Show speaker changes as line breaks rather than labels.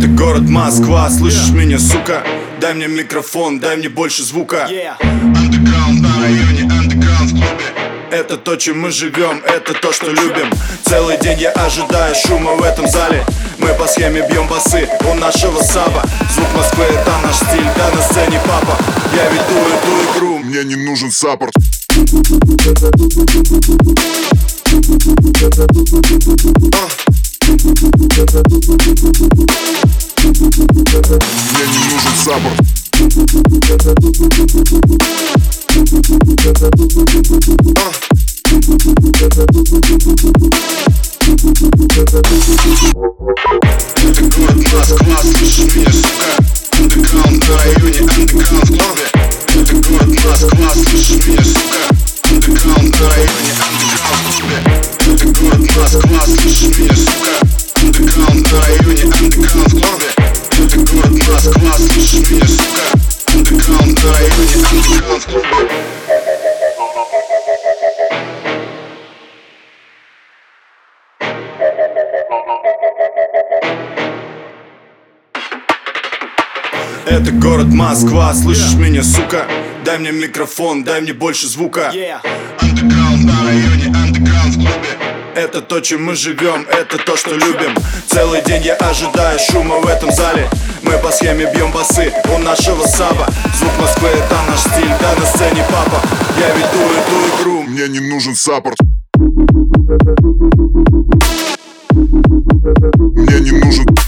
Это город Москва, слышишь меня, сука? Дай мне микрофон, дай мне больше звука. Андеграунд на районе, андеграунд в клубе. Это то, чем мы живем, это то, что любим. Целый день я ожидаю шума в этом зале. Мы по схеме бьем басы у нашего саба. Звук Москвы — это наш стиль, да на сцене папа. Я веду эту игру,
мне не нужен саппорт. Мне не нужен саппорт.
Это город Москва, слышишь меня, сука? Андеграунд на районе, андеграунд в клубе. Это город Москва, слышишь меня, сука? Андеграунд на районе, андеграунд в клубе. Это город Москва, слышишь меня, сука? Андеграунд на районе, андеграунд в клубе. Это город Москва, слышишь меня, сука? Андеграунд на районе, андеграунд в клубе. Это город Москва, слышишь меня, сука? Дай мне микрофон, дай мне больше звука. Андеграунд на районе, андеграунд в клубе. Это то, чем мы живем, это то, что любим. Целый день я ожидаю шума в этом зале. Мы по схеме бьем басы у нашего саба. Звук Москвы — это наш стиль, да на сцене папа. Я веду эту игру,
мне не нужен саппорт. Мне не нужен